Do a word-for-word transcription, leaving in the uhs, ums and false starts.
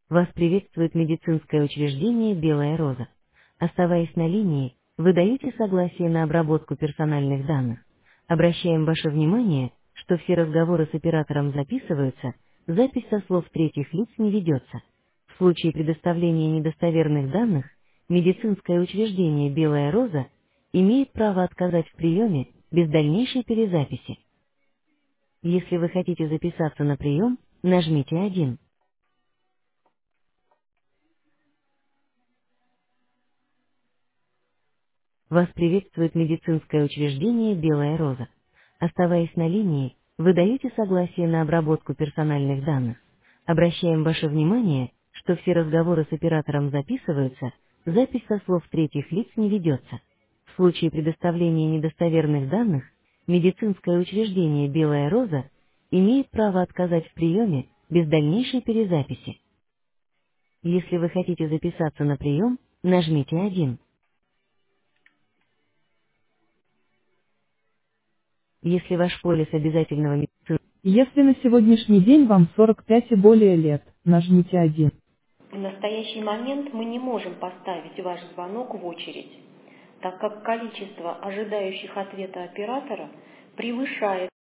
Вас приветствует медицинское учреждение «Белая роза». Оставаясь на линии, вы даете согласие на обработку персональных данных. Обращаем ваше внимание, что все разговоры с оператором записываются, запись со слов третьих лиц не ведется. В случае предоставления недостоверных данных, медицинское учреждение «Белая роза» имеет право отказать в приеме без дальнейшей перезаписи. Если вы хотите записаться на прием, нажмите один. Вас приветствует медицинское учреждение «Белая роза». Оставаясь на линии, вы даете согласие на обработку персональных данных. Обращаем ваше внимание, что все разговоры с оператором записываются, запись со слов третьих лиц не ведется. В случае предоставления недостоверных данных, медицинское учреждение «Белая роза» имеет право отказать в приеме без дальнейшей перезаписи. Если вы хотите записаться на прием, нажмите один. Если ваш полис обязательного медицинского Если на сегодняшний день вам сорок пять и более лет, нажмите один. В настоящий момент мы не можем поставить ваш звонок в очередь, так как количество ожидающих ответа оператора превышает